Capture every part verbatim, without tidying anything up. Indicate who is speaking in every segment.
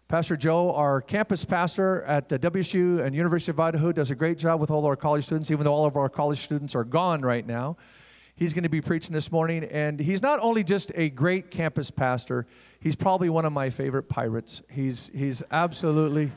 Speaker 1: Pastor Joe, our campus pastor at the W S U and University of Idaho, does a great job with all our college students, even though all of our college students are gone right now. He's going to be preaching this morning, and he's not only just a great campus pastor, he's probably one of my favorite pirates. He's he's absolutely...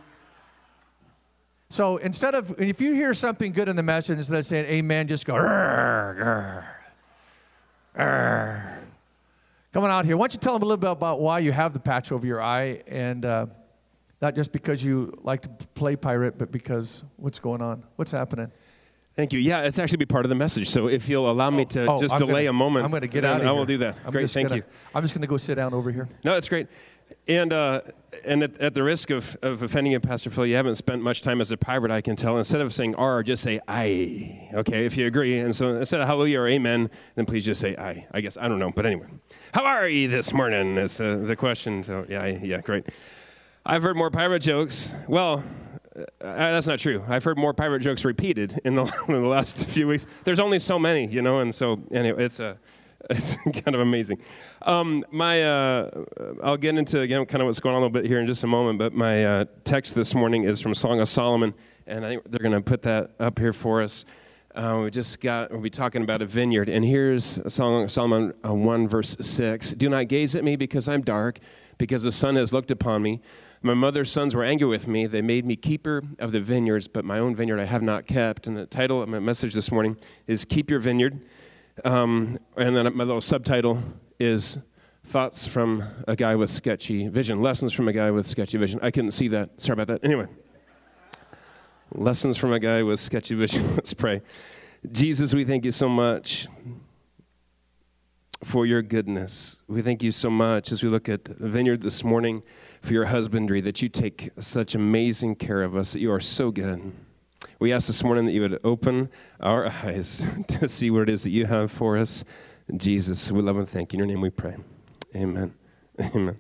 Speaker 1: So instead of, if you hear something good in the message, instead of saying amen, just go, "Rrr, rrr, rrr." Come on out here. Why don't you tell them a little bit about why you have the patch over your eye, and uh, not just because you like to play pirate, but because what's going on? What's happening?
Speaker 2: Thank you. Yeah, it's actually be part of the message. So if you'll allow me to
Speaker 1: oh,
Speaker 2: just
Speaker 1: I'm
Speaker 2: delay
Speaker 1: gonna,
Speaker 2: a moment,
Speaker 1: I'm going to get out of here.
Speaker 2: I will do that.
Speaker 1: I'm
Speaker 2: Great, thank
Speaker 1: gonna,
Speaker 2: you.
Speaker 1: I'm just going to go sit down over here.
Speaker 2: No, it's great. And uh, and at, at the risk of, of offending you, Pastor Phil, you haven't spent much time as a pirate, I can tell. Instead of saying R, just say I, okay, if you agree. And so instead of hallelujah or amen, then please just say I. I guess, I don't know, but anyway. How are you this morning is the, the question. So, yeah, yeah, great. I've heard more pirate jokes. Well, uh, that's not true. I've heard more pirate jokes repeated in the, in the last few weeks. There's only so many, you know, and so anyway, it's a... It's kind of amazing. Um, my, uh, I'll get into again kind of what's going on a little bit here in just a moment. But my uh, text this morning is from Song of Solomon, and I think they're going to put that up here for us. Uh, we just got we'll be talking about a vineyard, and here's Song of Solomon uh, one verse six. Do not gaze at me because I'm dark, because the sun has looked upon me. My mother's sons were angry with me. They made me keeper of the vineyards, but my own vineyard I have not kept. And the title of my message this morning is Keep Your Vineyard. Um, and then my little subtitle is Thoughts from a Guy with Sketchy Vision. Lessons from a Guy with Sketchy Vision. I couldn't see that. Sorry about that. Anyway. Lessons from a Guy with Sketchy Vision. Let's pray. Jesus, we thank you so much for your goodness. We thank you so much as we look at the vineyard this morning for your husbandry, that you take such amazing care of us, that you are so good. We ask this morning that you would open our eyes to see what it is that you have for us. Jesus, we love and thank you. In your name we pray. Amen. Amen.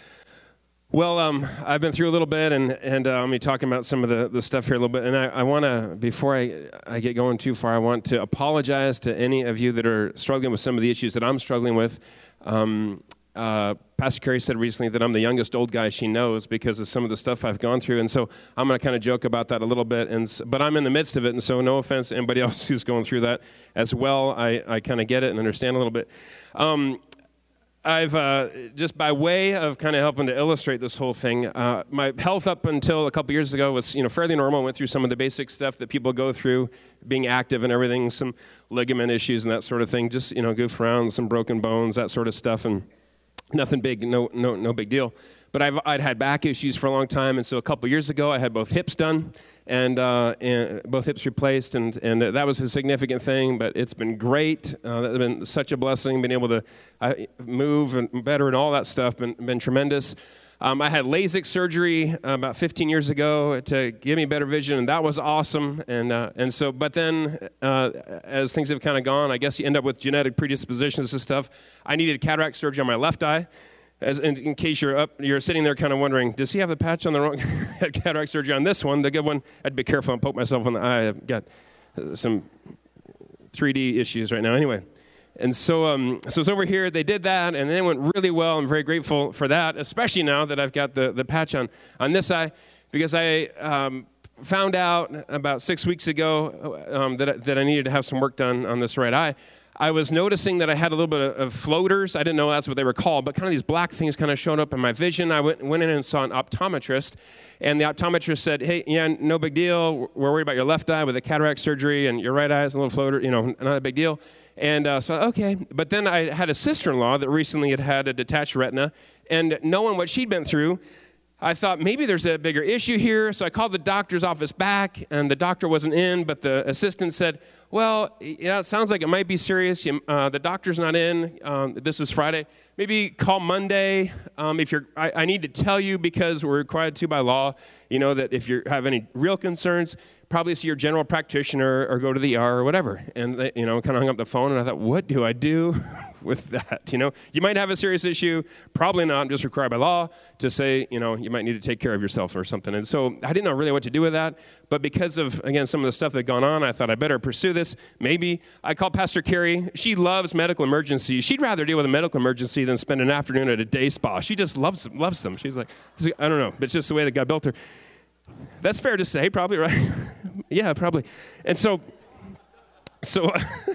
Speaker 2: Well, um, I've been through a little bit, and, and uh, I'm going to be talking about some of the, the stuff here a little bit. And I, I want to, before I, I get going too far, I want to apologize to any of you that are struggling with some of the issues that I'm struggling with. Um, Uh, Pastor Carrie said recently that I'm the youngest old guy she knows because of some of the stuff I've gone through, and so I'm going to kind of joke about that a little bit, and but I'm in the midst of it, and so no offense to anybody else who's going through that as well. I, I kind of get it and understand a little bit. Um, I've, uh, just by way of kind of helping to illustrate this whole thing, uh, my health up until a couple years ago was, you know, fairly normal. I went through some of the basic stuff that people go through, being active and everything, some ligament issues and that sort of thing, just, you know, goof around, some broken bones, that sort of stuff, and nothing big, no no no big deal. But I've I'd had back issues for a long time, and so a couple years ago I had both hips done and, uh, and both hips replaced, and and that was a significant thing. But it's been great. Uh, that's been such a blessing, being able to uh, move and better and all that stuff. Been been tremendous. Um, I had LASIK surgery uh, about fifteen years ago to give me better vision, and that was awesome. And uh, and so, but then uh, as things have kind of gone, I guess you end up with genetic predispositions and stuff. I needed cataract surgery on my left eye. As in, in case you're up, you're sitting there kind of wondering, does he have the patch on the wrong? Had cataract surgery on this one, the good one. I had to be careful and poke myself in the eye. I've got uh, some three D issues right now. Anyway. And so um, so it's over here. They did that, and it went really well. I'm very grateful for that, especially now that I've got the, the patch on, on this eye, because I um, found out about six weeks ago um, that, that I needed to have some work done on this right eye. I was noticing that I had a little bit of, of floaters. I didn't know that's what they were called, but kind of these black things kind of showed up in my vision. I went, went in and saw an optometrist, and the optometrist said, hey, yeah, no big deal. We're worried about your left eye with the cataract surgery, and your right eye is a little floater, you know, not a big deal. And uh, so, okay. But then I had a sister-in-law that recently had had a detached retina, and knowing what she'd been through, I thought maybe there's a bigger issue here. So I called the doctor's office back, and the doctor wasn't in, but the assistant said, well, yeah, it sounds like it might be serious. You, uh, the doctor's not in. Um, this is Friday. Maybe call Monday um, if you're, I, I need to tell you because we're required to by law. you know, that if you have any real concerns, probably see your general practitioner or go to the E R or whatever. And, they, you know, kind of hung up the phone, and I thought, what do I do with that? You know, you might have a serious issue, probably not, just required by law to say, you know, you might need to take care of yourself or something. And so I didn't know really what to do with that. But because of, again, some of the stuff that had gone on, I thought I better pursue this. Maybe I called Pastor Carrie. She loves medical emergencies. She'd rather deal with a medical emergency than spend an afternoon at a day spa. She just loves them, loves them. She's like, I don't know, but it's just the way that God built her. That's fair to say, probably, right? Yeah, probably. And so, so,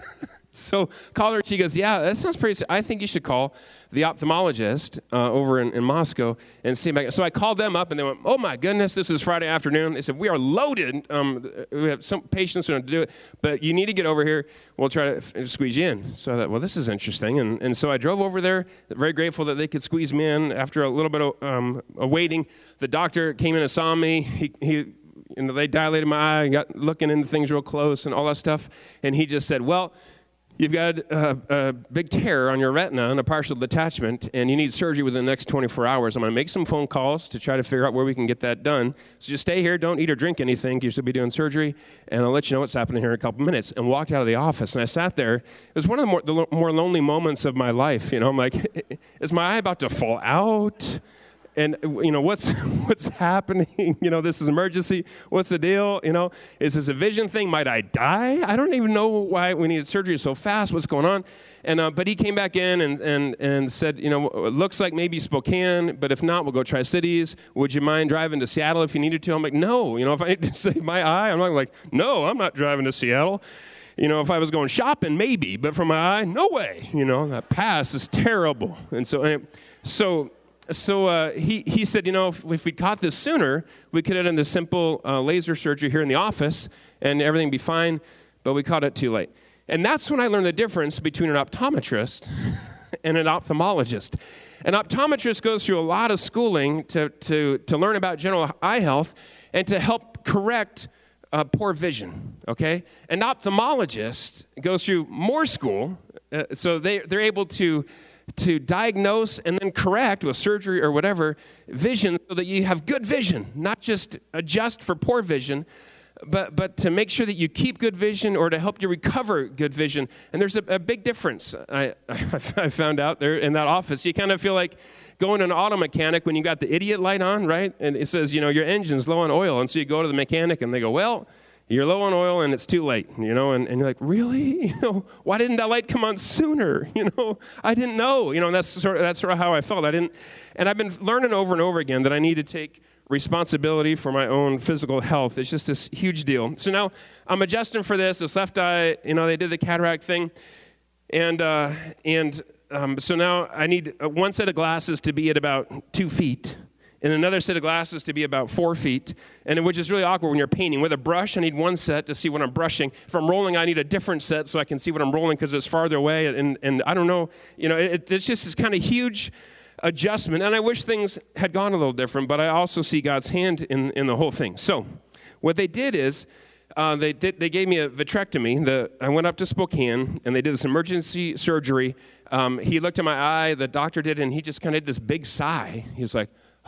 Speaker 2: so call her. She goes, yeah, that sounds pretty. I think you should call the ophthalmologist uh, over in, in Moscow and see. Back. So I called them up, and they went, oh my goodness, this is Friday afternoon. They said, we are loaded. Um, we have some patients who don't do it, but you need to get over here. We'll try to f- squeeze you in. So I thought, well, this is interesting. And and so I drove over there, very grateful that they could squeeze me in. After a little bit of um, waiting, the doctor came in and saw me. He he. You know, they dilated my eye and got looking into things real close and all that stuff. And he just said, well, you've got a, a big tear on your retina and a partial detachment, and you need surgery within the next twenty-four hours. I'm going to make some phone calls to try to figure out where we can get that done. So just stay here. Don't eat or drink anything. You should be doing surgery, and I'll let you know what's happening here in a couple minutes. And walked out of the office, and I sat there. It was one of the more, the more lonely moments of my life. You know, I'm like, is my eye about to fall out? And, you know, what's what's happening? You know, this is emergency. What's the deal? You know, is this a vision thing? Might I die? I don't even know why we needed surgery so fast. What's going on? And uh, but he came back in and, and, and said, you know, it looks like maybe Spokane, but if not, we'll go Tri-Cities. Would you mind driving to Seattle if you needed to? I'm like, no. You know, if I need to save my eye, I'm not like, no, I'm not driving to Seattle. You know, if I was going shopping, maybe. But for my eye, no way. You know, that pass is terrible. And so, and so... So uh, he, he said, you know, if, if we caught this sooner, we could have done the simple uh, laser surgery here in the office and everything would be fine, but we caught it too late. And that's when I learned the difference between an optometrist and an ophthalmologist. An optometrist goes through a lot of schooling to, to, to learn about general eye health and to help correct uh, poor vision, okay? An ophthalmologist goes through more school, uh, so they, they're able to to diagnose and then correct with surgery or whatever vision so that you have good vision, not just adjust for poor vision, but but to make sure that you keep good vision or to help you recover good vision. And there's a, a big difference. I, I found out there in that office. You kind of feel like going to an auto mechanic when you got the idiot light on, right? And it says, you know, your engine's low on oil. And so you go to the mechanic and they go, well, you're low on oil and it's too late, you know, and, and you're like, really? You know, why didn't that light come on sooner? You know, I didn't know, you know, and that's sort of, that's sort of how I felt. I didn't, and I've been learning over and over again that I need to take responsibility for my own physical health. It's just this huge deal. So now I'm adjusting for this, this left eye, you know, they did the cataract thing. And, uh, and um, so now I need one set of glasses to be at about two feet. And another set of glasses to be about four feet, and which is really awkward when you're painting. With a brush, I need one set to see what I'm brushing. If I'm rolling, I need a different set so I can see what I'm rolling because it's farther away. And, and I don't know, you know, it, it's just this kind of huge adjustment. And I wish things had gone a little different, but I also see God's hand in, in the whole thing. So what they did is uh, they did they gave me a vitrectomy. The, I went up to Spokane, and they did this emergency surgery. Um, he looked at my eye, the doctor did, and he just kind of did this big sigh. He was like,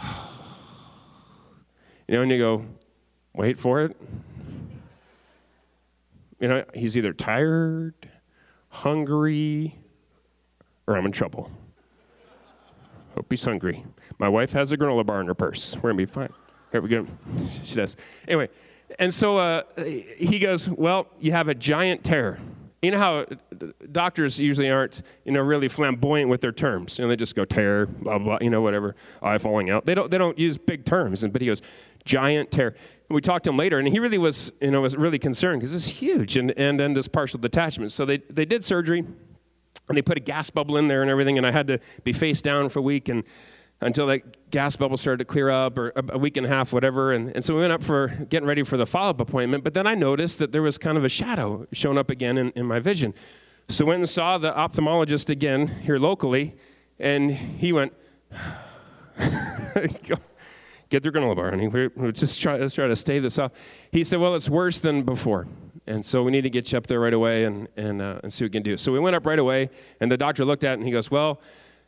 Speaker 2: you know, and you go, wait for it. You know, he's either tired, hungry, or I'm in trouble. Hope he's hungry. My wife has a granola bar in her purse. We're going to be fine. Here we go. She does. Anyway, and so uh, he goes, well, you have a giant tear. You know how doctors usually aren't, you know, really flamboyant with their terms. You know, they just go tear, blah, blah, you know, whatever, eye falling out. They don't they don't use big terms. But he goes, giant tear. And we talked to him later, and he really was, you know, was really concerned because it's huge. And, and then this partial detachment. So they, they did surgery, and they put a gas bubble in there and everything, and I had to be face down for a week and until that gas bubble started to clear up, or a, a week and a half, whatever. And, and so we went up for getting ready for the follow-up appointment. But then I noticed that there was kind of a shadow showing up again in, in my vision. So went and saw the ophthalmologist again here locally, and he went, get their granola bar, honey. We're, we're just try, let's try to stave this off. He said, well, it's worse than before. And so we need to get you up there right away and, and, uh, and see what we can do. So we went up right away, and the doctor looked at it, and he goes, well,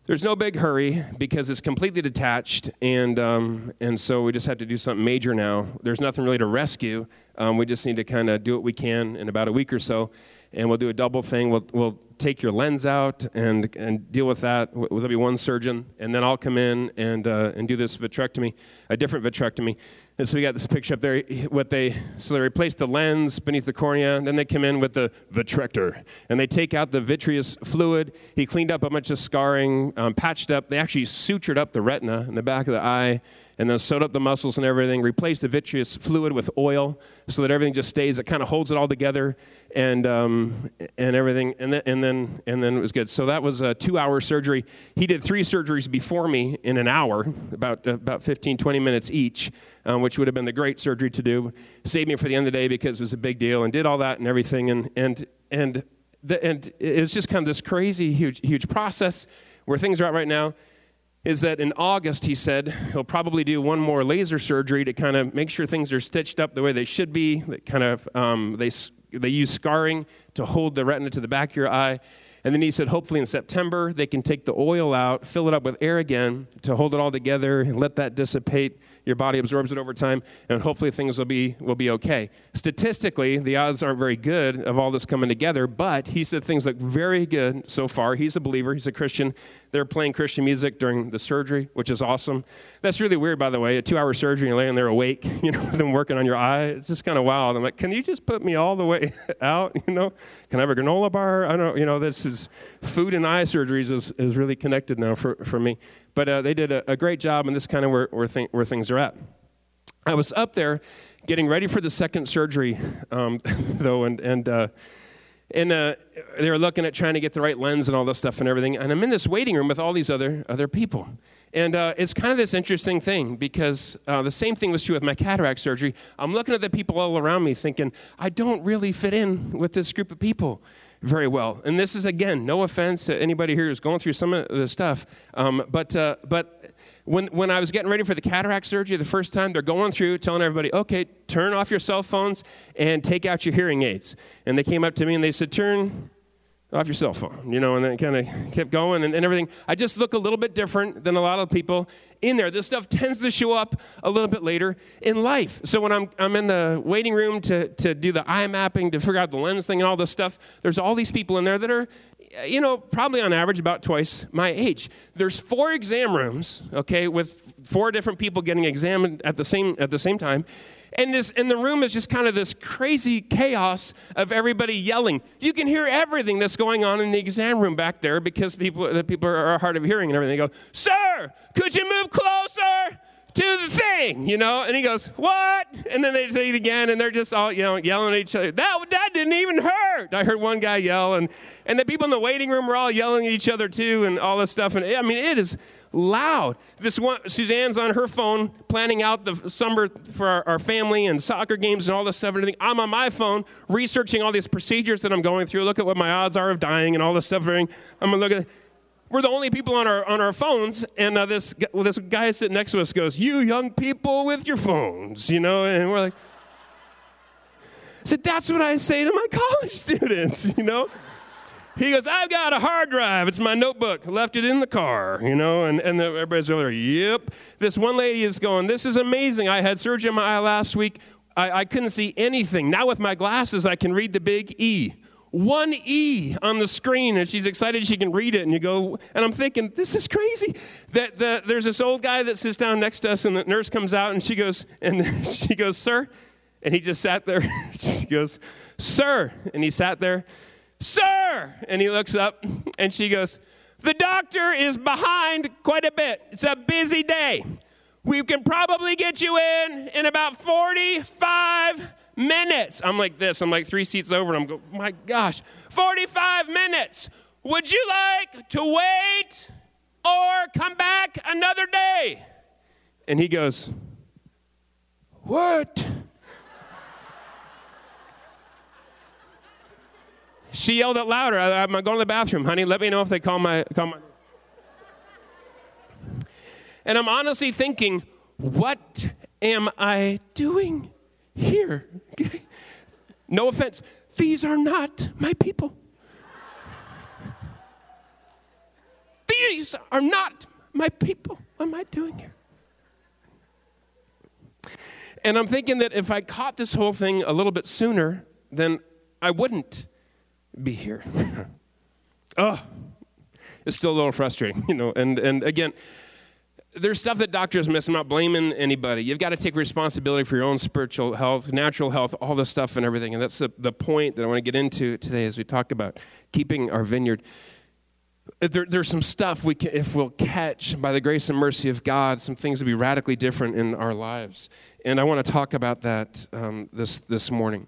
Speaker 2: There's no big hurry because it's completely detached, and um, and so we just have to do something major now. There's nothing really to rescue. Um, we just need to kind of do what we can in about a week or so, and we'll do a double thing. We'll we'll take your lens out and and deal with that. There'll be one surgeon, and then I'll come in and uh, and do this vitrectomy, a different vitrectomy. And so we got this picture up there. What they so they replaced the lens beneath the cornea, and then they come in with the vitrector, and they take out the vitreous fluid. He cleaned up a bunch of scarring, um, patched up. They actually sutured up the retina in the back of the eye, and then sewed up the muscles and everything. Replaced the vitreous fluid with oil, so that everything just stays. It kind of holds it all together, and um, and everything, and then and then and then it was good. So that was a two-hour surgery. He did three surgeries before me in an hour, about uh, about fifteen, twenty minutes each. Um, which would have been the great surgery to do. Saved me for the end of the day because it was a big deal, and did all that and everything, and and and the, and it was just kind of this crazy, huge, huge process. Where things are at right now is that in August, he said he'll probably do one more laser surgery to kind of make sure things are stitched up the way they should be. That kind of um, they they use scarring to hold the retina to the back of your eye. And then he said, hopefully in September, they can take the oil out, fill it up with air again to hold it all together and let that dissipate. Your body absorbs it over time, and hopefully things will be will be okay. Statistically, the odds aren't very good of all this coming together, but he said things look very good so far. He's a believer. He's a Christian. They're playing Christian music during the surgery, which is awesome. That's really weird, by the way, a two-hour surgery, and you're laying there awake, you know, them working on your eye. It's just kind of wild. I'm like, can you just put me all the way out, you know? Can I have a granola bar? I don't, you know, this is food and eye surgeries is, is really connected now for, for me. But uh, they did a, a great job, and this is kind of where, where, th- where things are at. I was up there getting ready for the second surgery, um, though, and and uh, and uh, they were looking at trying to get the right lens and all this stuff and everything. And I'm in this waiting room with all these other other people. And uh, it's kind of this interesting thing because uh, the same thing was true with my cataract surgery. I'm looking at the people all around me thinking, I don't really fit in with this group of people very well. And this is, again, no offense to anybody here who's going through some of this stuff. Um, but uh, but when when I was getting ready for the cataract surgery the first time, they're going through telling everybody, okay, turn off your cell phones and take out your hearing aids. And they came up to me and they said, turn off your cell phone, you know, and then kind of kept going and, and everything. I just look a little bit different than a lot of people in there. This stuff tends to show up a little bit later in life. So when I'm I'm in the waiting room to, to do the eye mapping, to figure out the lens thing and all this stuff, there's all these people in there that are, you know, probably on average about twice my age. There's four exam rooms, okay, with four different people getting examined at the same at the same time. And this, and the room is just kind of this crazy chaos of everybody yelling. You can hear everything that's going on in the exam room back there because people, the people are hard of hearing and everything. They go, sir, could you move closer to the thing? You know, and he goes, what? And then they say it again, and they're just all, you know, yelling at each other. That that didn't even hurt. I heard one guy yell, and and the people in the waiting room were all yelling at each other too, and all this stuff. And I mean, it is loud. This one, Suzanne's on her phone planning out the summer for our, our family and soccer games and all this stuff and everything. I'm on my phone researching all these procedures that I'm going through. Look at what my odds are of dying and all this stuff. I'm gonna look at. We're the only people on our on our phones, and uh, this well, this guy sitting next to us goes, "You young people with your phones," you know, and we're like, I said, "That's what I say to my college students," you know. He goes, I've got a hard drive. It's my notebook. Left it in the car, you know, and, and the, everybody's over there, yep. This one lady is going, this is amazing. I had surgery on my eye last week. I, I couldn't see anything. Now with my glasses, I can read the big E. One E on the screen, and she's excited she can read it. And you go, and I'm thinking, this is crazy. That the, there's this old guy that sits down next to us, and the nurse comes out, and she goes, and she goes, sir. And he just sat there. She goes, sir. And he sat there. Sir! And he looks up, and she goes, the doctor is behind quite a bit. It's a busy day. We can probably get you in in about forty-five minutes. I'm like this. I'm like three seats over, and I'm going, my gosh, forty-five minutes. Would you like to wait or come back another day? And he goes, what? She yelled out louder. I, I'm going to the bathroom, honey. Let me know if they call my call my. And I'm honestly thinking, what am I doing here? No offense. These are not my people. These these are not my people. What am I doing here? And I'm thinking that if I caught this whole thing a little bit sooner, then I wouldn't be here. Oh, it's still a little frustrating, you know. And, and again, there's stuff that doctors miss. I'm not blaming anybody. You've got to take responsibility for your own spiritual health, natural health, all this stuff and everything. And that's the, the point that I want to get into today as we talk about keeping our vineyard. There, there's some stuff we can, if we'll catch by the grace and mercy of God, some things will be radically different in our lives. And I want to talk about that um, this this morning.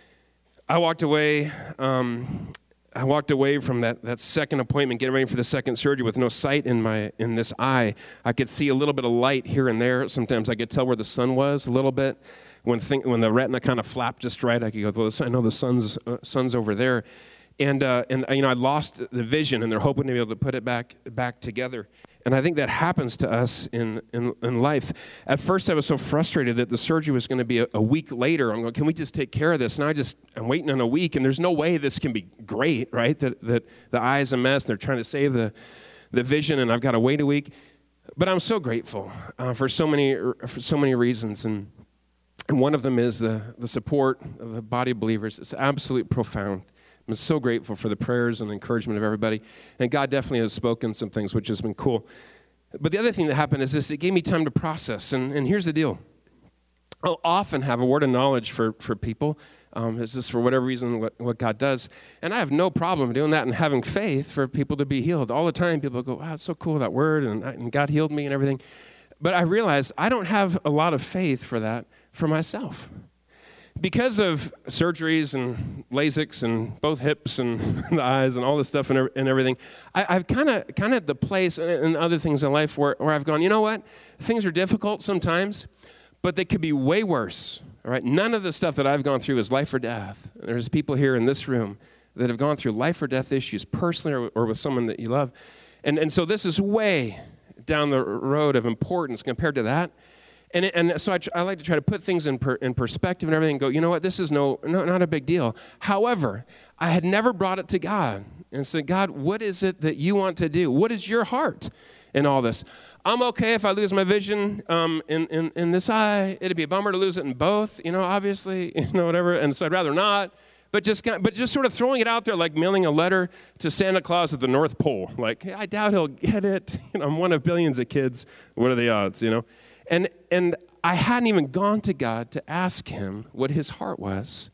Speaker 2: I walked away. Um, I walked away from that, that second appointment, getting ready for the second surgery with no sight in my in this eye. I could see a little bit of light here and there. Sometimes I could tell where the sun was a little bit. When thing, when the retina kind of flapped just right, I could go, well, I know the sun's uh, sun's over there. And, uh, and you know, I lost the vision, and they're hoping to be able to put it back back together. And I think that happens to us in, in, in life. At first, I was so frustrated that the surgery was going to be a, a week later. I'm going, can we just take care of this? And I just, I'm waiting on a week, and there's no way this can be great, right? That that the eye's a mess, they're trying to save the, the vision, and I've got to wait a week. But I'm so grateful uh, for so many for so many reasons, and and one of them is the the support of the body of believers. It's absolutely profound. I'm so grateful for the prayers and the encouragement of everybody. And God definitely has spoken some things, which has been cool. But the other thing that happened is this, it gave me time to process. And, and here's the deal. I'll often have a word of knowledge for, for people. Um, it's just for whatever reason what, what God does. And I have no problem doing that and having faith for people to be healed. All the time people go, wow, it's so cool, that word, and, and God healed me and everything. But I realized I don't have a lot of faith for that for myself. Because of surgeries and LASIKs and both hips and the eyes and all this stuff and, and everything, I, I've kind of kind of at the place and, and other things in life where, where I've gone, you know what? Things are difficult sometimes, but they could be way worse. All right? None of the stuff that I've gone through is life or death. There's people here in this room that have gone through life or death issues personally or, or with someone that you love. And, and so this is way down the road of importance compared to that. And it, and so I, I like to try to put things in per, in perspective and everything and go, you know what, this is no, no not a big deal. However, I had never brought it to God and said, God, what is it that you want to do? What is your heart in all this? I'm okay if I lose my vision um, in, in, in this eye. It'd be a bummer to lose it in both, you know, obviously, you know, whatever. And so I'd rather not. But just kind of, but just sort of throwing it out there like mailing a letter to Santa Claus at the North Pole. Like, hey, I doubt he'll get it. You know, I'm one of billions of kids. What are the odds, you know? And and I hadn't even gone to God to ask him what his heart was.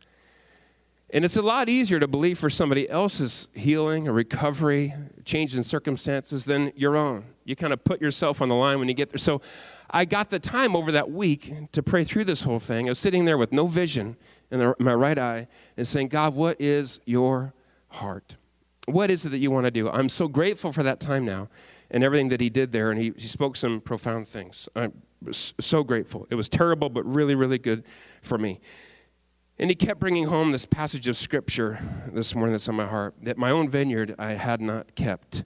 Speaker 2: And it's a lot easier to believe for somebody else's healing or recovery, change in circumstances than your own. You kind of put yourself on the line when you get there. So I got the time over that week to pray through this whole thing. I was sitting there with no vision in the, my right eye and saying, God, what is your heart? What is it that you want to do? I'm so grateful for that time now and everything that he did there. And he, he spoke some profound things. I'm so grateful. It was terrible, but really, really good for me. And he kept bringing home this passage of Scripture this morning that's on my heart, that my own vineyard I had not kept.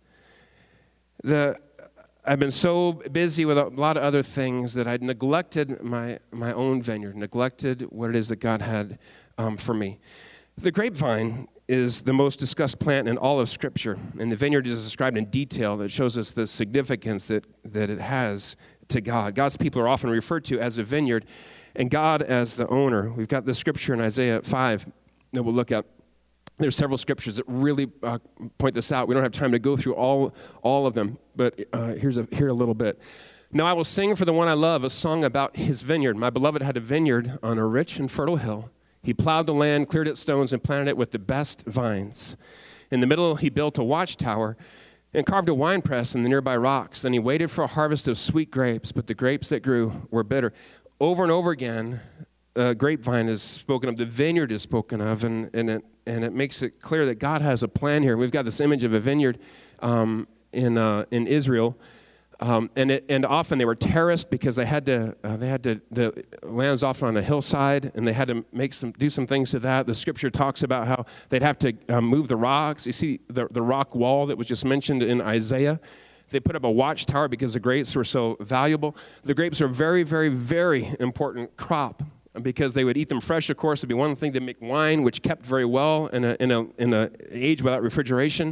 Speaker 2: The I've been so busy with a lot of other things that I'd neglected my, my own vineyard, neglected what it is that God had um, for me. The grapevine is the most discussed plant in all of Scripture, and the vineyard is described in detail that shows us the significance that, that it has to God. God's people are often referred to as a vineyard, and God as the owner. We've got the Scripture in Isaiah five that we'll look at. There's several scriptures that really uh, point this out. We don't have time to go through all all of them, but uh, here's a, here a little bit. Now I will sing for the one I love a song about his vineyard. My beloved had a vineyard on a rich and fertile hill. He plowed the land, cleared its stones, and planted it with the best vines. In the middle, he built a watchtower and carved a winepress in the nearby rocks. Then he waited for a harvest of sweet grapes, but the grapes that grew were bitter. Over and over again, uh, grapevine is spoken of, the vineyard is spoken of, and, and, it, and it makes it clear that God has a plan here. We've got this image of a vineyard um, in uh, in Israel, um, and it, and often they were terraced because they had to uh, they had to the land's often on a hillside, and they had to make some do some things to that. The Scripture talks about how they'd have to um, move the rocks. You see the the rock wall that was just mentioned in Isaiah. They put up a watchtower because the grapes were so valuable. The grapes are a very, very, very important crop because they would eat them fresh, of course. It'd be one thing to make wine, which kept very well in a in a in a age without refrigeration.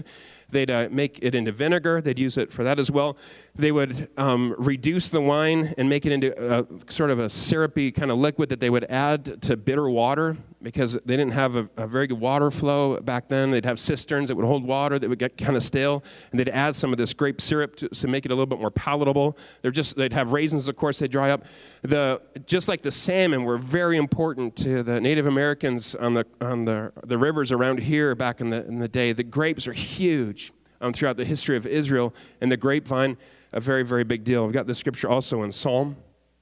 Speaker 2: They'd uh, make it into vinegar. They'd use it for that as well. They would um, reduce the wine and make it into a, sort of a syrupy kind of liquid that they would add to bitter water because they didn't have a, a very good water flow back then. They'd have cisterns that would hold water that would get kind of stale, and they'd add some of this grape syrup to, to make it a little bit more palatable. They're just they'd have raisins, of course, they dry up. The just like the salmon were very important to the Native Americans on the on the the rivers around here back in the in the day. The grapes are huge um, throughout the history of Israel, and the grapevine, a very very big deal. We've got the scripture also in Psalm.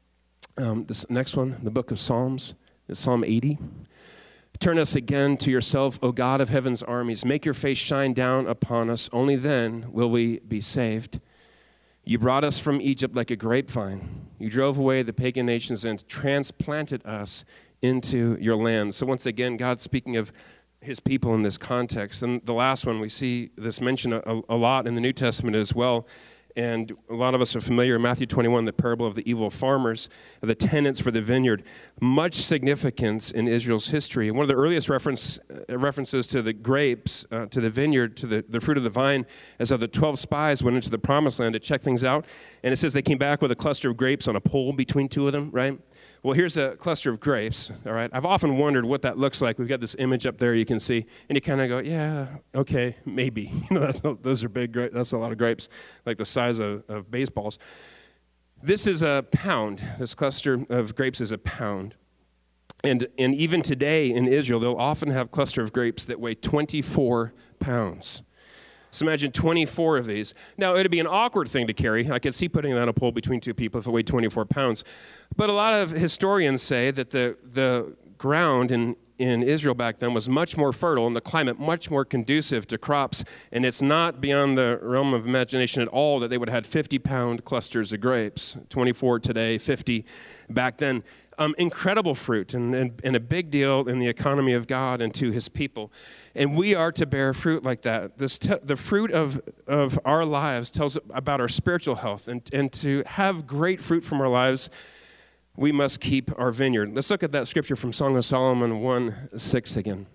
Speaker 2: Um, this next one, the book of Psalms, is Psalm eighty. Turn us again to yourself, O God of heaven's armies. Make your face shine down upon us. Only then will we be saved. You brought us from Egypt like a grapevine. You drove away the pagan nations and transplanted us into your land. So once again, God's speaking of his people in this context. And the last one, we see this mentioned a, a lot in the New Testament as well. And a lot of us are familiar, Matthew twenty-one, the parable of the evil farmers, the tenants for the vineyard. Much significance in Israel's history. One of the earliest reference, uh, references to the grapes, uh, to the vineyard, to the, the fruit of the vine, is how the twelve spies went into the promised land to check things out. And it says they came back with a cluster of grapes on a pole between two of them, right? Well, here's a cluster of grapes, all right? I've often wondered what that looks like. We've got this image up there you can see, and you kind of go, yeah, okay, maybe. You know, that's, those are big grapes. That's a lot of grapes, like the size of, of baseballs. This is a pound. This cluster of grapes is a pound. And, and even today in Israel, they'll often have a cluster of grapes that weigh twenty-four pounds. So imagine twenty-four of these. Now, it would be an awkward thing to carry. I could see putting it on a pole between two people if it weighed twenty-four pounds. But a lot of historians say that the, the ground in, in Israel back then was much more fertile and the climate much more conducive to crops. And it's not beyond the realm of imagination at all that they would have had fifty-pound clusters of grapes. twenty-four today, fifty back then. Um, incredible fruit and, and, and a big deal in the economy of God and to his people. And we are to bear fruit like that. This te- the fruit of, of our lives tells about our spiritual health. And, and to have great fruit from our lives, we must keep our vineyard. Let's look at that scripture from Song of Solomon one six again.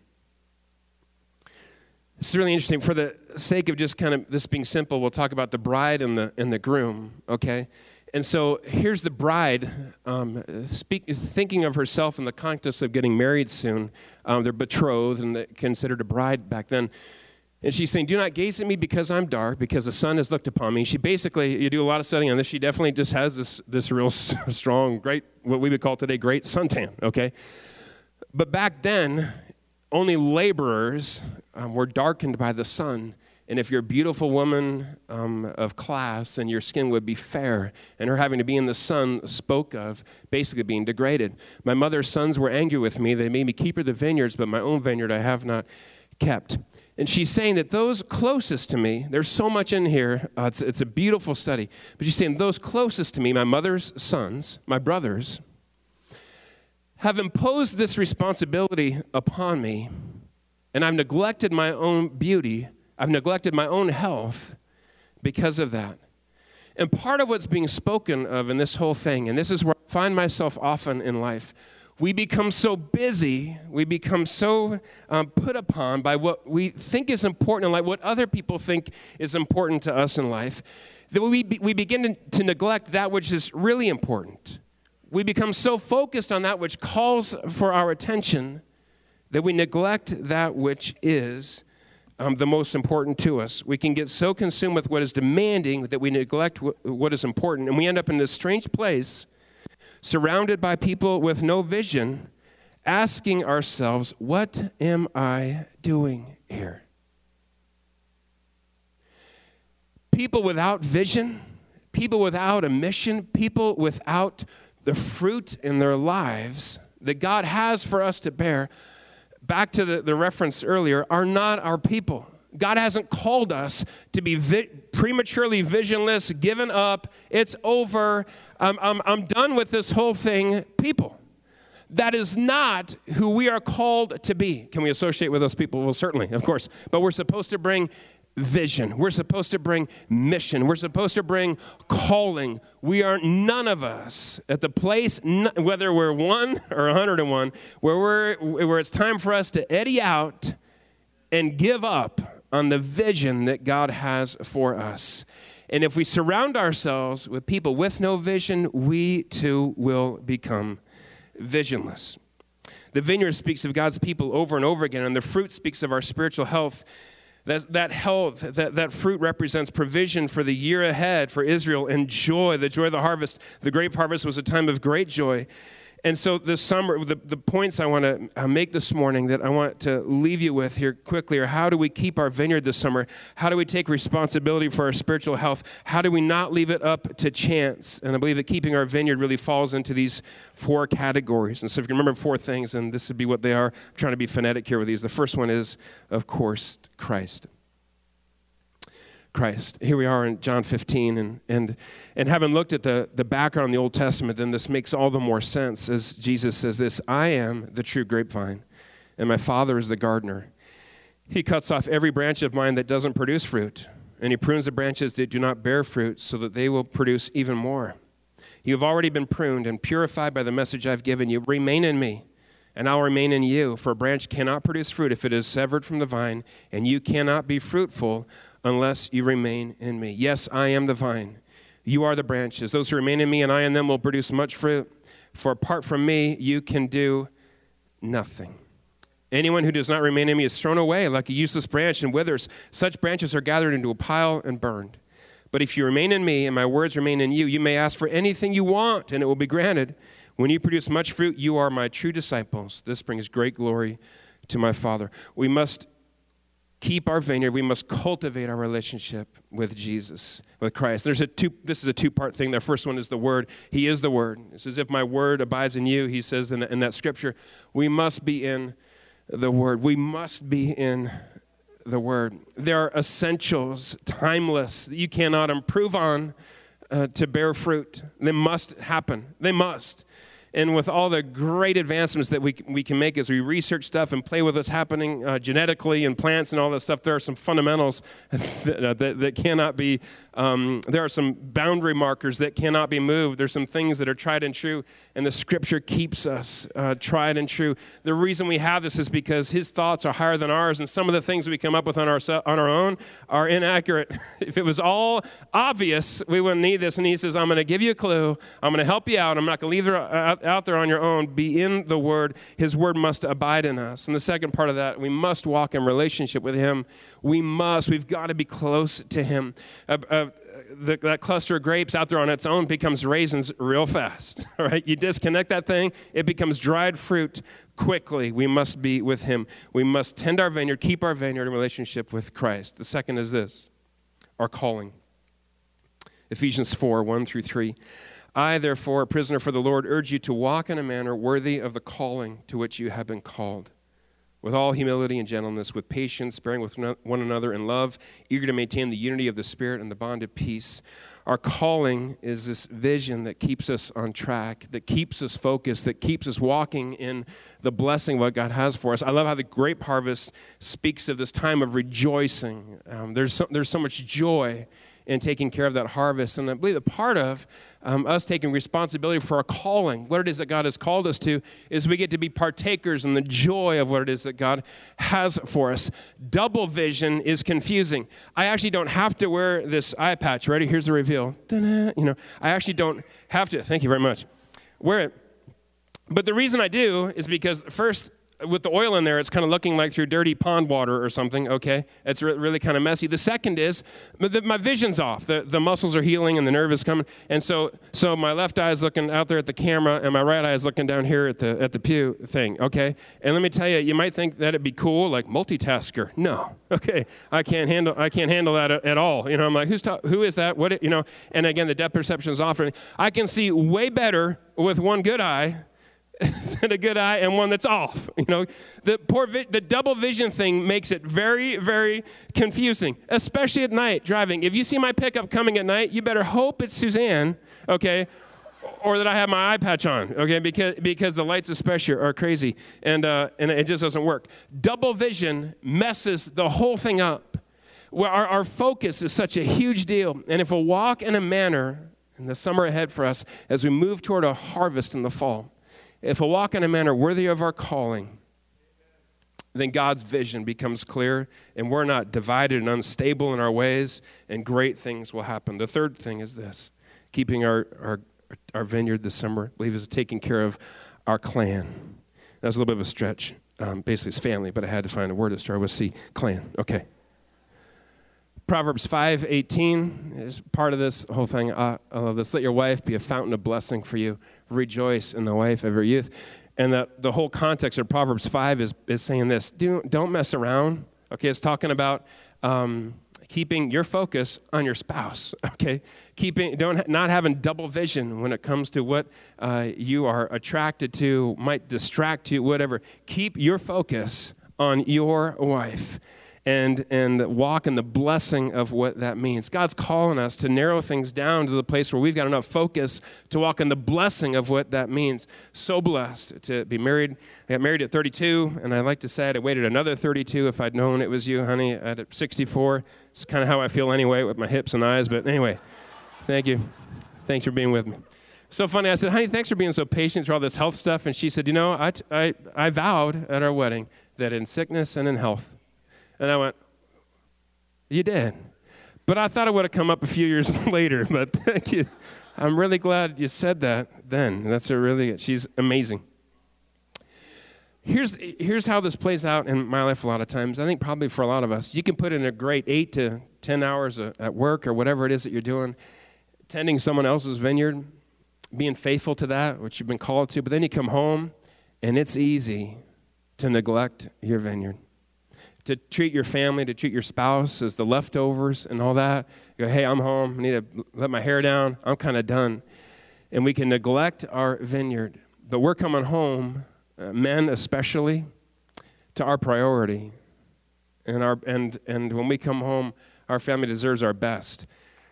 Speaker 2: It's really interesting. For the sake of just kind of this being simple, we'll talk about the bride and the and the groom, okay? And so here's the bride um, speak, thinking of herself in the context of getting married soon. Um, they're betrothed and considered a bride back then. And she's saying, do not gaze at me because I'm dark, because the sun has looked upon me. She basically, you do a lot of studying on this, she definitely just has this, this real strong, great, what we would call today, great suntan, okay? But back then, only laborers um, were darkened by the sun. And if you're a beautiful woman um, of class, then your skin would be fair. And her having to be in the sun spoke of basically being degraded. My mother's sons were angry with me. They made me keep her the vineyards, but my own vineyard I have not kept. And she's saying that those closest to me, there's so much in here. Uh, it's, it's a beautiful study. But she's saying those closest to me, my mother's sons, my brothers, have imposed this responsibility upon me. And I've neglected my own beauty. I've neglected my own health because of that. And part of what's being spoken of in this whole thing, and this is where I find myself often in life, we become so busy, we become so um, put upon by what we think is important in life, what other people think is important to us in life, that we, be, we begin to, to neglect that which is really important. We become so focused on that which calls for our attention that we neglect that which is Um, the most important to us. We can get so consumed with what is demanding that we neglect w- what is important, and we end up in this strange place, surrounded by people with no vision, asking ourselves, what am I doing here? People without vision, people without a mission, people without the fruit in their lives that God has for us to bear, back to the, the reference earlier, are not our people. God hasn't called us to be vi- prematurely visionless, given up, it's over, I'm, I'm, I'm done with this whole thing, people. That is not who we are called to be. Can we associate with those people? Well, certainly, of course. But we're supposed to bring vision. We're supposed to bring mission. We're supposed to bring calling. We are none of us at the place, whether we're one or one hundred and one, where we're where it's time for us to eddy out and give up on the vision that God has for us. And if we surround ourselves with people with no vision, we too will become visionless. The vineyard speaks of God's people over and over again, and the fruit speaks of our spiritual health. That, that health, that, that fruit represents provision for the year ahead for Israel and joy, the joy of the harvest. The grape harvest was a time of great joy. And so this summer, the, the points I want to make this morning that I want to leave you with here quickly are how do we keep our vineyard this summer? How do we take responsibility for our spiritual health? How do we not leave it up to chance? And I believe that keeping our vineyard really falls into these four categories. And so if you remember four things, and this would be what they are. I'm trying to be phonetic here with these. The first one is, of course, Christ. Christ. Here we are in John fifteen, and and and having looked at the, the background in the Old Testament, then this makes all the more sense as Jesus says this, I am the true grapevine, and my Father is the gardener. He cuts off every branch of mine that doesn't produce fruit, and he prunes the branches that do not bear fruit so that they will produce even more. You have already been pruned and purified by the message I've given you. Remain in me, and I'll remain in you, for a branch cannot produce fruit if it is severed from the vine, and you cannot be fruitful unless you remain in me. Yes, I am the vine. You are the branches. Those who remain in me and I in them will produce much fruit. For apart from me, you can do nothing. Anyone who does not remain in me is thrown away like a useless branch and withers. Such branches are gathered into a pile and burned. But if you remain in me and my words remain in you, you may ask for anything you want and it will be granted. When you produce much fruit, you are my true disciples. This brings great glory to my Father. We must keep our vineyard. We must cultivate our relationship with Jesus, with Christ. There's a two. This is a two-part thing. The first one is the Word. He is the Word. It says, if my Word abides in you, he says in, the, in that scripture, we must be in the Word. We must be in the Word. There are essentials, timeless, that you cannot improve on uh, to bear fruit. They must happen. They must. And with all the great advancements that we we can make as we research stuff and play with what's happening uh, genetically in plants and all this stuff, there are some fundamentals that, uh, that, that cannot be, um, there are some boundary markers that cannot be moved. There's some things that are tried and true, and the Scripture keeps us uh, tried and true. The reason we have this is because His thoughts are higher than ours, and some of the things we come up with on our, on our own are inaccurate. If it was all obvious, we wouldn't need this. And He says, I'm going to give you a clue. I'm going to help you out. I'm not going to leave it out out there on your own. Be in the Word. His Word must abide in us. And the second part of that, we must walk in relationship with Him. We must. We've got to be close to Him. Uh, uh, the, that cluster of grapes out there on its own becomes raisins real fast. All right? You disconnect that thing, it becomes dried fruit quickly. We must be with Him. We must tend our vineyard, keep our vineyard in relationship with Christ. The second is this, our calling. Ephesians four, one through three. I, therefore, a prisoner for the Lord, urge you to walk in a manner worthy of the calling to which you have been called, with all humility and gentleness, with patience, bearing with one another in love, eager to maintain the unity of the Spirit and the bond of peace. Our calling is this vision that keeps us on track, that keeps us focused, that keeps us walking in the blessing of what God has for us. I love how the grape harvest speaks of this time of rejoicing. Um, there's so, there's so much joy in taking care of that harvest. And I believe that part of um, us taking responsibility for our calling, what it is that God has called us to, is we get to be partakers in the joy of what it is that God has for us. Double vision is confusing. I actually don't have to wear this eye patch. Ready? Here's the reveal. Ta-da. You know, I actually don't have to. Thank you very much. Wear it. But the reason I do is because first, with the oil in there, it's kind of looking like through dirty pond water or something, okay? It's re- really kind of messy. The second is, the, my vision's off. The, the muscles are healing and the nerve is coming. And so so my left eye is looking out there at the camera and my right eye is looking down here at the at the pew thing, okay? And let me tell you, you might think that it'd be cool, like multitasker. No, okay? I can't handle I can't handle that at, at all. You know, I'm like, who's ta- who is that? What, it, you know? And again, the depth perception is off. I can see way better with one good eye than a good eye and one that's off. You know, the poor vi- the double vision thing makes it very, very confusing, especially at night driving. If you see my pickup coming at night, you better hope it's Suzanne, okay, or that I have my eye patch on, okay, because because the lights especially are crazy, and uh, and it just doesn't work. Double vision messes the whole thing up. Where our, our focus is such a huge deal, and if we walk in a manner in the summer ahead for us as we move toward a harvest in the fall, if we walk in a manner worthy of our calling, then God's vision becomes clear, and we're not divided and unstable in our ways, and great things will happen. The third thing is this: keeping our, our, our vineyard this summer, I believe, is taking care of our clan. That was a little bit of a stretch. Um, basically, it's family, but I had to find a word to start with C, clan. Okay. Proverbs five eighteen is part of this whole thing. Uh, I love this. Let your wife be a fountain of blessing for you. Rejoice in the wife of your youth. And the, the whole context of Proverbs five is, is saying this: Do, don't mess around. Okay, it's talking about um, keeping your focus on your spouse. Okay, keeping don't not having double vision when it comes to what uh, you are attracted to, might distract you, whatever. Keep your focus on your wife. And and walk in the blessing of what that means. God's calling us to narrow things down to the place where we've got enough focus to walk in the blessing of what that means. So blessed to be married. I got married at thirty-two, and I like to say I'd have waited another thirty-two if I'd known it was you, honey, at sixty-four. It's kind of how I feel anyway with my hips and eyes, but anyway, thank you. Thanks for being with me. So funny, I said, honey, thanks for being so patient through all this health stuff. And she said, you know, I, I, I vowed at our wedding that in sickness and in health. And I went, you did. But I thought it would have come up a few years later. But thank you. I'm really glad you said that then. That's a really, she's amazing. Here's, here's how this plays out in my life a lot of times. I think probably for a lot of us, you can put in a great eight to ten hours at work or whatever it is that you're doing, tending someone else's vineyard, being faithful to that, which you've been called to. But then you come home, and it's easy to neglect your vineyard. To treat your family, to treat your spouse as the leftovers and all that. You go, hey, I'm home. I need to let my hair down. I'm kind of done. And we can neglect our vineyard. But we're coming home, uh, men especially, to our priority. And our and and when we come home, our family deserves our best.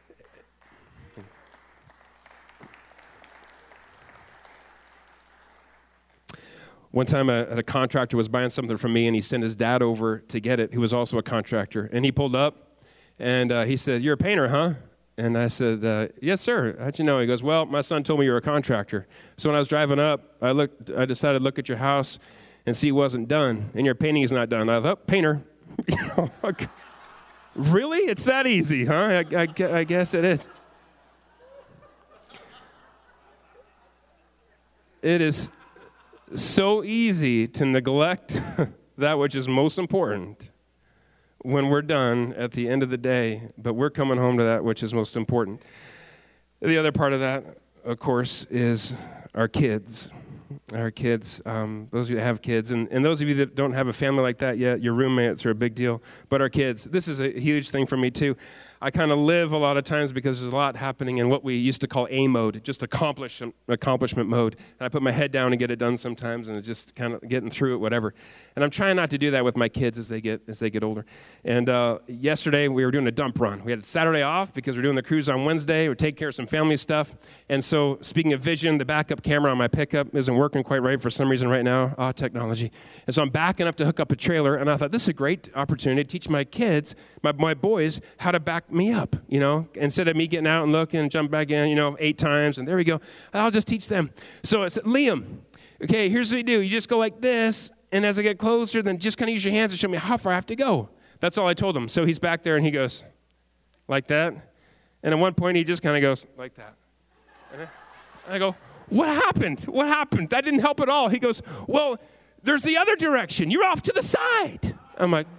Speaker 2: One time a, a contractor was buying something from me, and he sent his dad over to get it, who was also a contractor. And he pulled up, and uh, he said, you're a painter, huh? And I said, uh, yes, sir. How'd you know? He goes, well, my son told me you were a contractor. So when I was driving up, I looked. I decided to look at your house and see it wasn't done, and your painting is not done. I thought, painter. You know, really? It's that easy, huh? I, I, I guess it is. It is so easy to neglect that which is most important when we're done at the end of the day, but we're coming home to that which is most important. The other part of that, of course, is our kids. Our kids, um, those of you that have kids, and, and those of you that don't have a family like that yet, your roommates are a big deal, but our kids, this is a huge thing for me too. I kind of live a lot of times because there's a lot happening in what we used to call A mode, just accomplish, accomplishment mode. And I put my head down and get it done sometimes, and it's just kind of getting through it, whatever. And I'm trying not to do that with my kids as they get as they get older. And uh, yesterday we were doing a dump run. We had Saturday off because we're doing the cruise on Wednesday. We're taking care of some family stuff. And so, speaking of vision, the backup camera on my pickup isn't working quite right for some reason right now. Ah, technology. And so I'm backing up to hook up a trailer, and I thought this is a great opportunity to teach my kids, my my boys, how to back me up, you know, instead of me getting out and looking and jump back in, you know, eight times, and there we go. I'll just teach them. So I said, Liam, okay, here's what you do. You just go like this, and as I get closer, then just kind of use your hands to show me how far I have to go. That's all I told him. So he's back there, and he goes like that. And at one point, he just kind of goes like that. And I go, what happened? What happened? That didn't help at all. He goes, well, there's the other direction. You're off to the side. I'm like,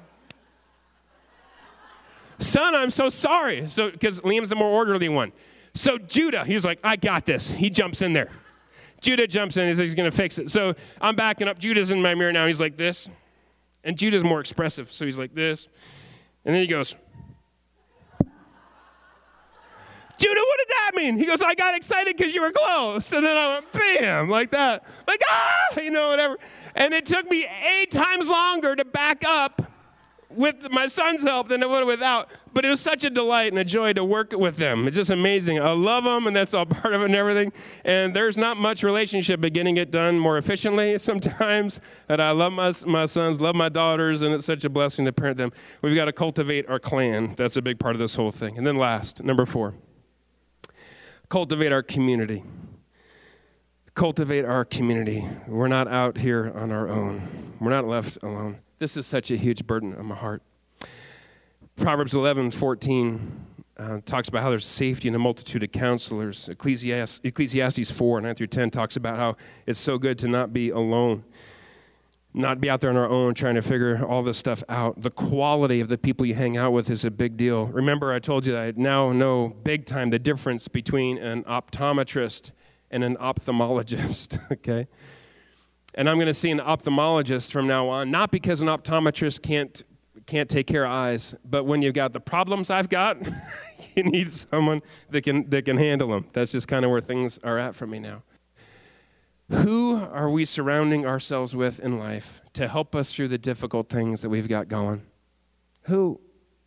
Speaker 2: son, I'm so sorry. So, because Liam's the more orderly one. So Judah, he's like, I got this. He jumps in there. Judah jumps in. He's like, he's going to fix it. So I'm backing up. Judah's in my mirror now. He's like this. And Judah's more expressive. So he's like this. And then he goes, Judah, what did that mean? He goes, I got excited because you were close. And then I went, bam, like that. Like, ah, you know, whatever. And it took me eight times longer to back up with my son's help than it would have without. But it was such a delight and a joy to work with them. It's just amazing. I love them, and that's all part of it and everything. And there's not much relationship but getting it done more efficiently sometimes. And I love my, my sons, love my daughters, and it's such a blessing to parent them. We've got to cultivate our clan. That's a big part of this whole thing. And then last, number four, cultivate our community. Cultivate our community. We're not out here on our own. We're not left alone. This is such a huge burden on my heart. Proverbs eleven fourteen uh, talks about how there's safety in a multitude of counselors. Ecclesiastes, Ecclesiastes four, nine through ten talks about how it's so good to not be alone, not be out there on our own trying to figure all this stuff out. The quality of the people you hang out with is a big deal. Remember, I told you that I now know big time the difference between an optometrist and an ophthalmologist, okay? And I'm going to see an ophthalmologist from now on, not because an optometrist can't can't take care of eyes, but when you've got the problems I've got, you need someone that can that can handle them. That's just kind of where things are at for me now. Who are we surrounding ourselves with in life to help us through the difficult things that we've got going? Who?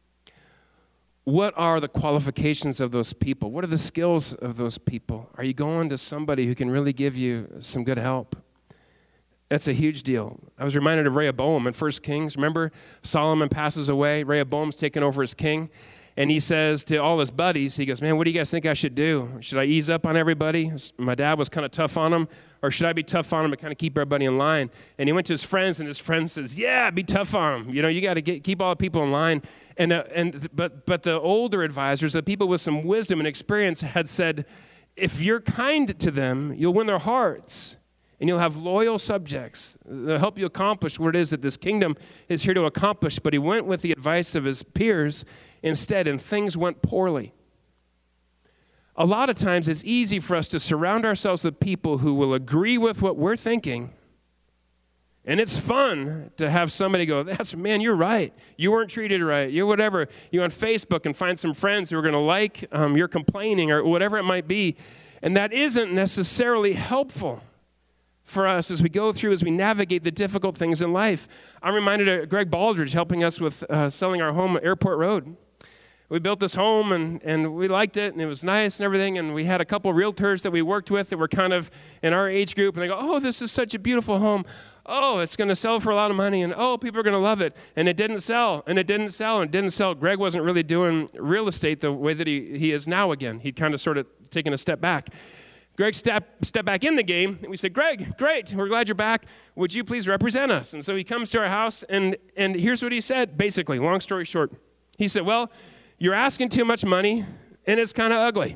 Speaker 2: What are the qualifications of those people? What are the skills of those people? Are you going to somebody who can really give you some good help? That's a huge deal. I was reminded of Rehoboam in First Kings. Remember, Solomon passes away. Rehoboam's taken over as king. And he says to all his buddies, he goes, man, what do you guys think I should do? Should I ease up on everybody? My dad was kind of tough on him. Or should I be tough on him and kind of keep everybody in line? And he went to his friends, and his friend says, yeah, be tough on him. You know, you got to keep all the people in line. And uh, and but but the older advisors, the people with some wisdom and experience, had said, if you're kind to them, you'll win their hearts. And you'll have loyal subjects. They'll help you accomplish what it is that this kingdom is here to accomplish. But he went with the advice of his peers instead, and things went poorly. A lot of times it's easy for us to surround ourselves with people who will agree with what we're thinking. And it's fun to have somebody go, that's, man, you're right. You weren't treated right. You're whatever. You're on Facebook and find some friends who are going to like um, your complaining or whatever it might be. And that isn't necessarily helpful for us as we go through, as we navigate the difficult things in life. I'm reminded of Greg Baldridge helping us with uh, selling our home at Airport Road. We built this home, and, and we liked it, and it was nice and everything, and we had a couple realtors that we worked with that were kind of in our age group, and they go, oh, this is such a beautiful home. Oh, it's going to sell for a lot of money, and oh, people are going to love it. And it didn't sell, and it didn't sell, and it didn't sell. Greg wasn't really doing real estate the way that he, he is now again. He'd kind of sort of taken a step back. Greg stepped step back in the game, and we said, Greg, great, we're glad you're back. Would you please represent us? And so he comes to our house, and, and here's what he said, basically, long story short. He said, well, you're asking too much money, and it's kind of ugly.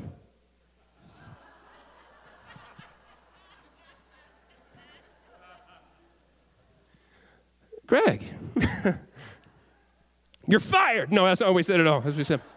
Speaker 2: Greg, you're fired. No, that's not what we said at all, as we said.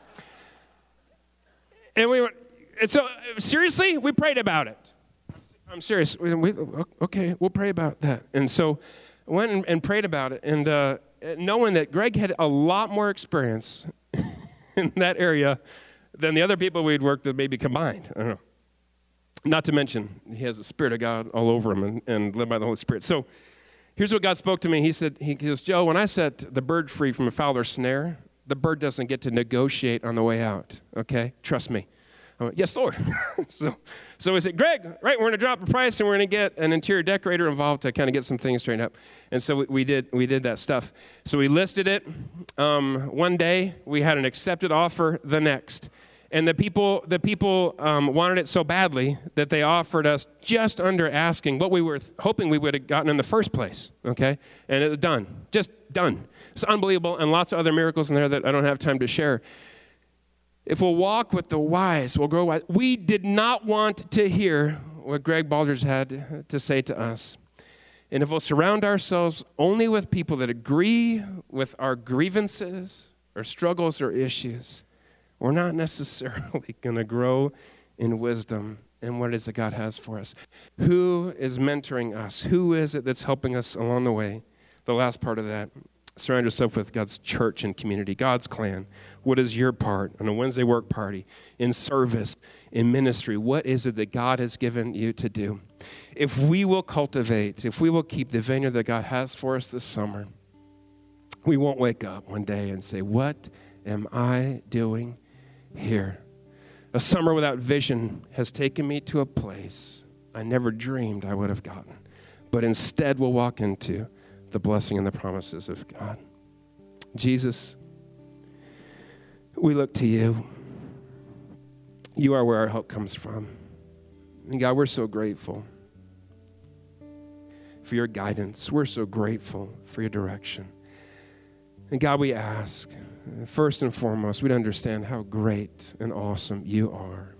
Speaker 2: And we went, and so, seriously, we prayed about it. I'm serious. We, we, okay, we'll pray about that. And so, went and, and prayed about it, and uh, knowing that Greg had a lot more experience in that area than the other people we'd worked with maybe combined. I don't know. Not to mention, he has the Spirit of God all over him and, and led by the Holy Spirit. So, here's what God spoke to me. He said, he goes, Joe, when I set the bird free from a fowler's snare, the bird doesn't get to negotiate on the way out, okay? Trust me. I went, yes, Lord. so so we said, Greg, right, we're going to drop a price, and we're going to get an interior decorator involved to kind of get some things straightened up. And so we, we did we did that stuff. So we listed it. Um, one day, we had an accepted offer the next. And the people the people um, wanted it so badly that they offered us just under asking what we were th- hoping we would have gotten in the first place, okay? And it was done, just done. It's unbelievable, and lots of other miracles in there that I don't have time to share. If we'll walk with the wise, we'll grow wise. We did not want to hear what Greg Baldridge had to say to us. And if we'll surround ourselves only with people that agree with our grievances or struggles or issues, we're not necessarily going to grow in wisdom and what it is that God has for us. Who is mentoring us? Who is it that's helping us along the way? The last part of that, surround yourself with God's church and community, God's clan. What is your part on a Wednesday work party, in service, in ministry? What is it that God has given you to do? If we will cultivate, if we will keep the vineyard that God has for us this summer, we won't wake up one day and say, what am I doing here? A summer without vision has taken me to a place I never dreamed I would have gotten. But instead we'll walk into the blessing and the promises of God. Jesus, we look to you. You are where our help comes from. And God, we're so grateful for your guidance. We're so grateful for your direction. And God, we ask, first and foremost, we'd understand how great and awesome you are.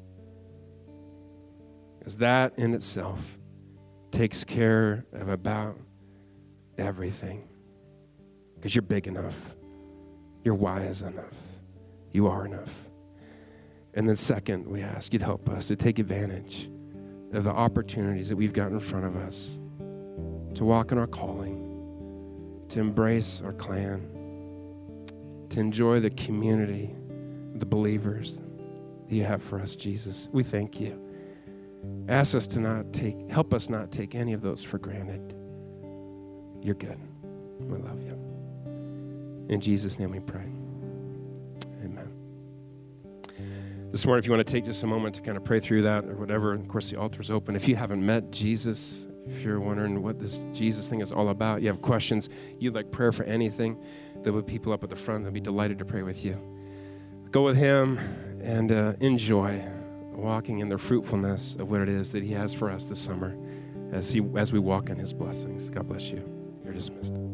Speaker 2: Because that in itself takes care of about everything. Because you're big enough. You're wise enough. You are enough. And then second, we ask you'd help us to take advantage of the opportunities that we've got in front of us to walk in our calling, to embrace our clan, to enjoy the community, the believers that you have for us, Jesus. We thank you. Ask us to not take, help us not take any of those for granted. You're good. We love you. In Jesus' name we pray. Amen. This morning, if you want to take just a moment to kind of pray through that or whatever, of course, the altar's open. If you haven't met Jesus, if you're wondering what this Jesus thing is all about, you have questions, you'd like prayer for anything, there will be people up at the front that will be delighted to pray with you. Go with him and uh, enjoy walking in the fruitfulness of what it is that he has for us this summer as he as we walk in his blessings. God bless you. You're dismissed.